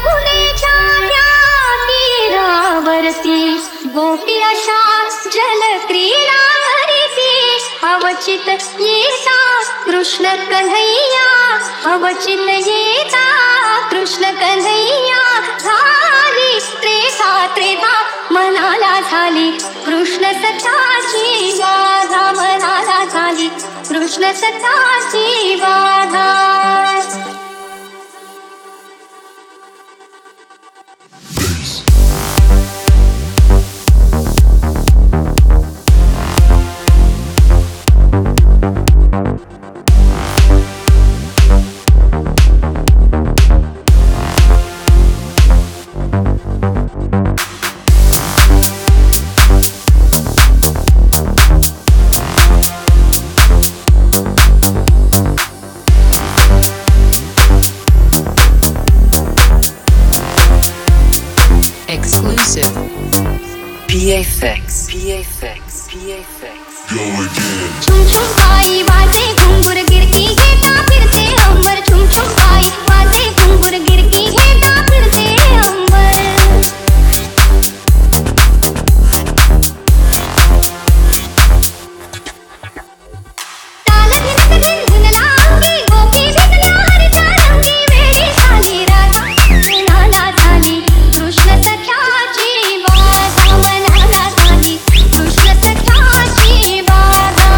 यमुनेच्या त्या तीरावरती गोपी अशा जलक्रीडा करीती अवचित येता कृष्ण कन्हैया अवचित येता कृष्ण कन्हैया झाली त्रेधा मनाला झाली कृष्ण सताची बाधा मनाला झाली कृष्ण सताची बाधा Exclusive. PFX. Go again. छुम छुम पाई वाजे घुंगुर गिरती घेता फिरते अंबर छुम छुम पाई वाजे घुंगुर गिरती घेता फिरते अंबर ताल धिनक झिनझिनला अंगी गोपी भिजल्या हरीच्या रंगी वेडी झाली राधा मनाला झाली कृष्ण सख्याची बाधा मनाला झाली कृष्ण सख्याची बाधा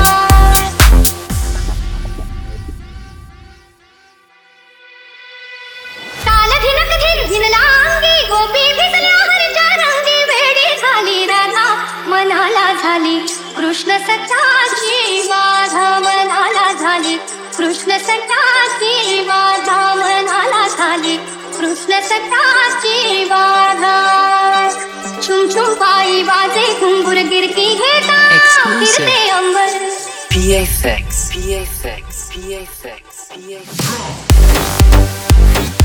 ताल धिनक झिनझिनला अंगी गोपी भिजल्या हरीच्या रंगी वेडी झाली राधा मनाला झाली कृष्ण सख्याची बाधा मनाला झाली कृष्ण सख्याची बाधा मनाला झाली कृष्ण सख्याची बाधा छुम छुम पायी वाजे घुंगुर गिरती घेता फिरते अंबर PFX.